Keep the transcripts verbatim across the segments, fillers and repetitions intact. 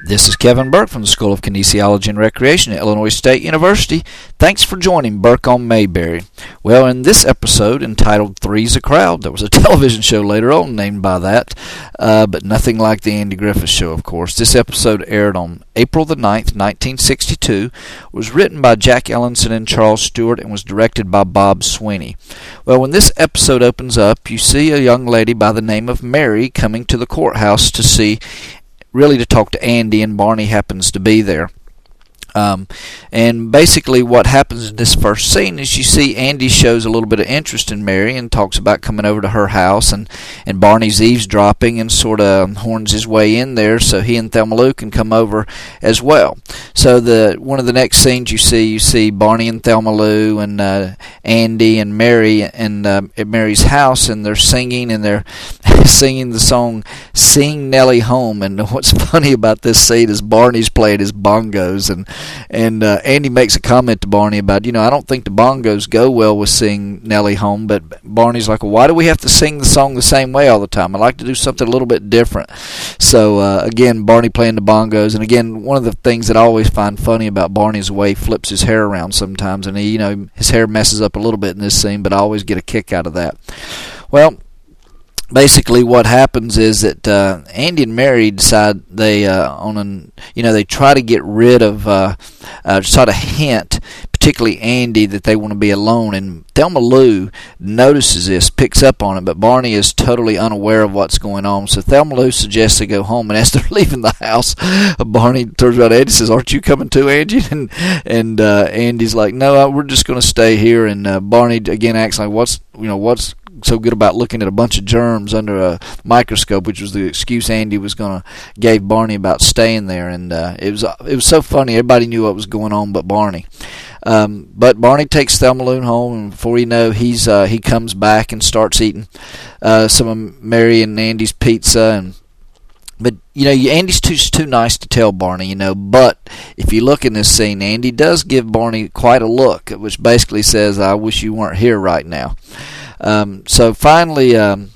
This is Kevin Burke from the School of Kinesiology and Recreation at Illinois State University. Thanks for joining Burke on Mayberry. Well, in this episode entitled Three's a Crowd, there was a television show later on named by that, uh, but nothing like the Andy Griffith Show, of course. This episode aired on April the ninth, nineteen sixty-two, was written by Jack Ellenson and Charles Stewart, and was directed by Bob Sweeney. Well, when this episode opens up, you see a young lady by the name of Mary coming to the courthouse to see really to talk to Andy, and Barney happens to be there. Um, and basically what happens in this first scene is you see Andy shows a little bit of interest in Mary and talks about coming over to her house, and, and Barney's eavesdropping and sort of horns his way in there so he and Thelma Lou can come over as well. So the one of the next scenes you see, you see Barney and Thelma Lou and uh, Andy and Mary and uh, at Mary's house, and they're singing, and they're singing the song Sing Nellie Home. And what's funny about this scene is Barney's playing his bongos, and And uh, Andy makes a comment to Barney about, you know, I don't think the bongos go well with Sing Nellie Home, but Barney's like, well, why do we have to sing the song the same way all the time? I'd like to do something a little bit different. So, uh, again, Barney playing the bongos. And, again, one of the things that I always find funny about Barney is the way he flips his hair around sometimes. And, he, you know, his hair messes up a little bit in this scene, but I always get a kick out of that. Well, basically what happens is that uh, Andy and Mary decide they uh, on an you know they try to get rid of uh, uh, sort of hint, particularly Andy, that they want to be alone, and Thelma Lou notices this, picks up on it, but Barney is totally unaware of what's going on. So Thelma Lou suggests they go home, and as they're leaving the house, Barney turns around to Andy and says, "Aren't you coming too, Angie?" And and uh, Andy's like, "No, we're just going to stay here." And uh, Barney again acts like, "What's you know what's so good about looking at a bunch of germs under a microscope," which was the excuse Andy was going to give Barney about staying there. And uh, it was it was so funny. Everybody knew what was going on but Barney. Um, but Barney takes Thelma Lou home, and before you know, he's uh, he comes back and starts eating uh, some of Mary and Andy's pizza. And But, you know, Andy's too too nice to tell Barney, you know. But if you look in this scene, Andy does give Barney quite a look, which basically says, "I wish you weren't here right now." Um, so finally, um,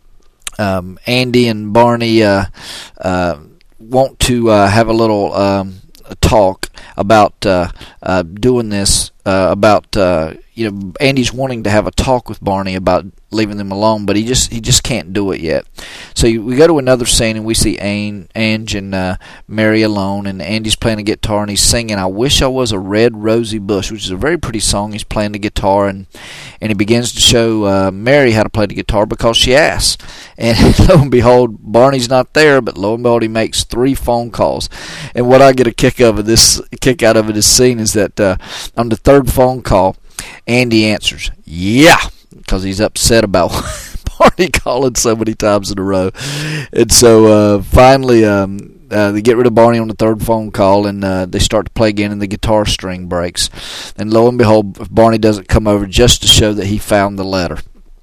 um, Andy and Barney uh, uh, want to uh, have a little um, talk about uh, uh, doing this, uh, about, uh, you know, Andy's wanting to have a talk with Barney about leaving them alone, but he just he just can't do it yet. So you, we go to another scene, and we see Ange, Ange and uh, Mary alone, and Andy's playing a guitar, and he's singing "I Wish I Was a Red Rosy Bush," which is a very pretty song. He's playing the guitar, and and he begins to show uh, Mary how to play the guitar because she asks. And lo and behold, Barney's not there, but lo and behold, he makes three phone calls. And what I get a kick of this kick out of it, this scene, is that uh, on the third phone call, Andy answers, "Yeah," because he's upset about Barney calling so many times in a row. And so uh, finally um, uh, they get rid of Barney on the third phone call, and uh, they start to play again, and the guitar string breaks. And lo and behold, Barney doesn't come over just to show that he found the letter.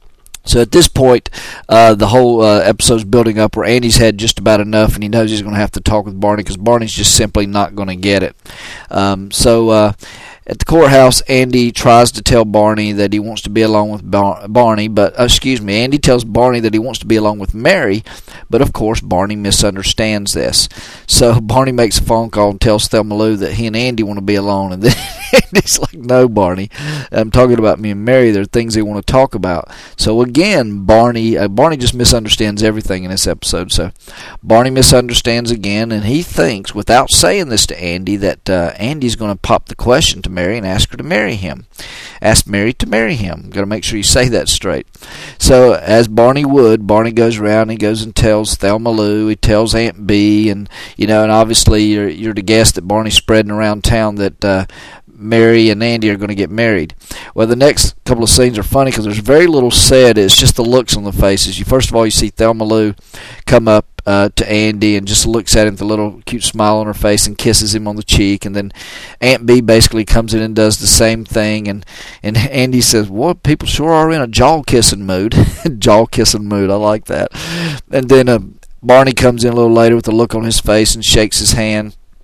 So at this point, uh, the whole uh, episode's building up where Andy's had just about enough, and he knows he's going to have to talk with Barney because Barney's just simply not going to get it. Um, so uh, at the courthouse, Andy tries to tell Barney that he wants to be alone with Bar- Barney, but, uh, excuse me, Andy tells Barney that he wants to be alone with Mary, but of course Barney misunderstands this. So Barney makes a phone call and tells Thelma Lou that he and Andy want to be alone, and then Andy's like, "No, Barney, I'm talking about me and Mary. There are things they want to talk about." So again, Barney uh, Barney just misunderstands everything in this episode. So Barney misunderstands again, and he thinks, without saying this to Andy, that uh, Andy's going to pop the question to Mary and ask her to marry him. Ask Mary to marry him. Got to make sure you say that straight. So as Barney would, Barney goes around and he goes and tells Thelma Lou, he tells Aunt Bee, and you know, and obviously you're you're to guess that Barney's spreading around town that uh, Mary and Andy are going to get married. Well, the next couple of scenes are funny because there's very little said. It's just the looks on the faces. You first of all, you see Thelma Lou come up uh, to Andy and just looks at him with a little cute smile on her face and kisses him on the cheek. And then Aunt Bee basically comes in and does the same thing. And, and Andy says, "Well, people sure are in a jaw-kissing mood." Jaw-kissing mood. I like that. And then uh, Barney comes in a little later with a look on his face and shakes his hand.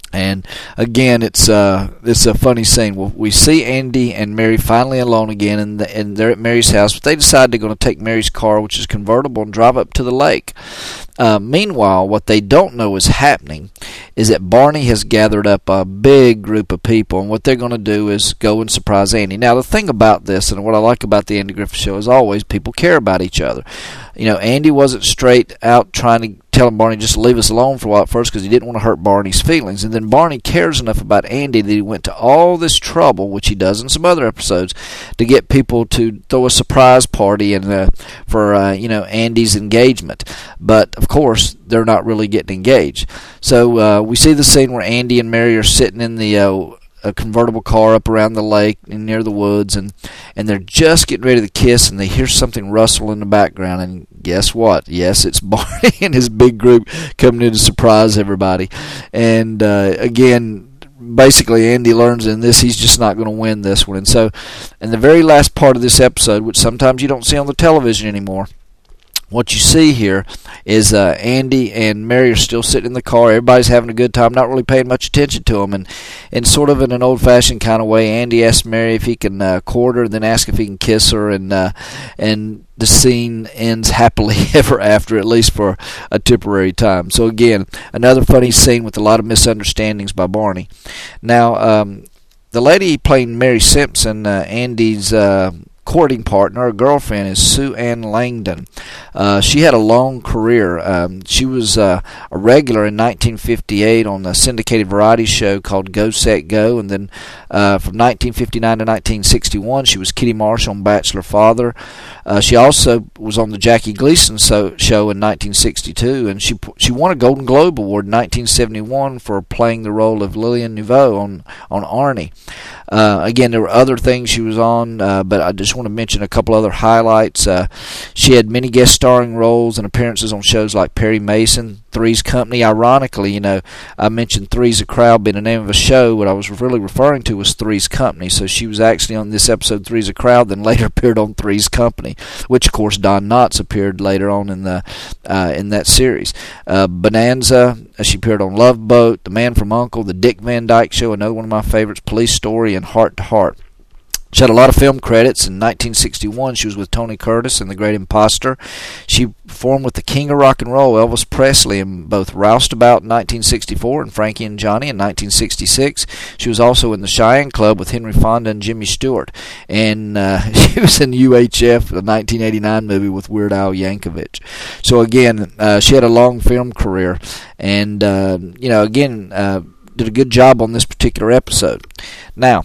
And again, it's uh, it's a funny scene. Well, we see Andy and Mary finally alone again, and, the, and they're at Mary's house. But they decide they're going to take Mary's car, which is convertible, and drive up to the lake. Uh, meanwhile, what they don't know is happening is that Barney has gathered up a big group of people, and what they're going to do is go and surprise Andy. Now, the thing about this, and what I like about the Andy Griffith Show, is always people care about each other. You know, Andy wasn't straight out trying to tell Barney just to leave us alone for a while at first because he didn't want to hurt Barney's feelings. And then Barney cares enough about Andy that he went to all this trouble, which he does in some other episodes, to get people to throw a surprise party and uh, for uh, you know Andy's engagement. But of course, they're not really getting engaged. So uh, we see the scene where Andy and Mary are sitting in the uh, a convertible car up around the lake and near the woods, and and they're just getting ready to kiss, and they hear something rustle in the background, and guess what? Yes, it's Barney and his big group coming in to surprise everybody. And uh, again, basically Andy learns in this he's just not going to win this one. And so in the very last part of this episode, which sometimes you don't see on the television anymore, what you see here is uh, Andy and Mary are still sitting in the car. Everybody's having a good time, not really paying much attention to them. And, and sort of in an old-fashioned kind of way, Andy asks Mary if he can uh, court her, then asks if he can kiss her. And uh, and the scene ends happily ever after, at least for a temporary time. So again, another funny scene with a lot of misunderstandings by Barney. Now, um, the lady playing Mary Simpson, uh, Andy's Uh, courting partner, her girlfriend, is Sue Ann Langdon. Uh, she had a long career. Um, she was uh, a regular in nineteen fifty-eight on a syndicated variety show called Go, Set, Go, and then uh, from nineteen fifty-nine to nineteen sixty-one, she was Kitty Marsh on Bachelor Father. Uh, she also was on the Jackie Gleason so, show in nineteen sixty-two, and she she won a Golden Globe Award in nineteen seventy-one for playing the role of Lillian Nouveau on, on Arnie. Uh, again, there were other things she was on, uh, but I just want to mention a couple other highlights. Uh, she had many guest starring roles and appearances on shows like Perry Mason, Three's Company. Ironically, you know, I mentioned Three's a Crowd being the name of a show. What I was really referring to was Three's Company. So she was actually on this episode, Three's a Crowd, then later appeared on Three's Company, which, of course, Don Knotts appeared later on in the uh, in that series. Uh, Bonanza, she appeared on Love Boat, The Man from U N C L E, The Dick Van Dyke Show, another one of my favorites, Police Story, and Heart to Heart. She had a lot of film credits. In nineteen sixty-one, she was with Tony Curtis in The Great Imposter. She performed with the king of rock and roll, Elvis Presley, in both Roustabout in nineteen sixty-four and Frankie and Johnny in nineteen sixty-six. She was also in the Cheyenne Club with Henry Fonda and Jimmy Stewart. And uh, she was in U H F, the nineteen eighty-nine movie with Weird Al Yankovic. So again, uh, she had a long film career. And, uh, you know, again, uh, did a good job on this particular episode. Now,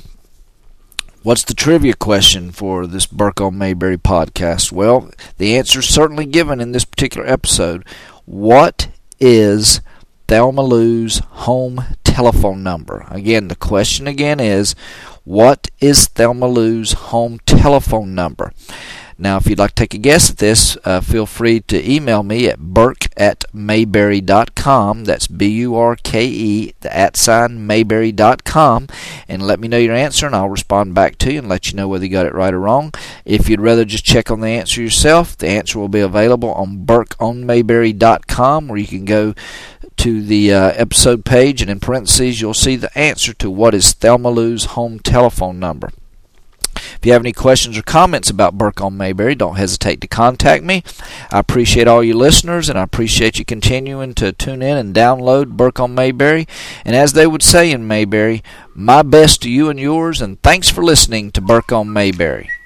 what's the trivia question for this Burke on Mayberry podcast? Well, the answer is certainly given in this particular episode. What is Thelma Lou's home telephone number? Again, the question again is, what is Thelma Lou's home telephone number? Now, if you'd like to take a guess at this, uh, feel free to email me at burke at mayberry dot com. That's B U R K E, the at sign, mayberry dot com, and let me know your answer, and I'll respond back to you and let you know whether you got it right or wrong. If you'd rather just check on the answer yourself, the answer will be available on burke on mayberry dot com, where you can go to the uh, episode page, and in parentheses, you'll see the answer to what is Thelma Lou's home telephone number. If you have any questions or comments about Burke on Mayberry, don't hesitate to contact me. I appreciate all you listeners, and I appreciate you continuing to tune in and download Burke on Mayberry. And as they would say in Mayberry, my best to you and yours, and thanks for listening to Burke on Mayberry.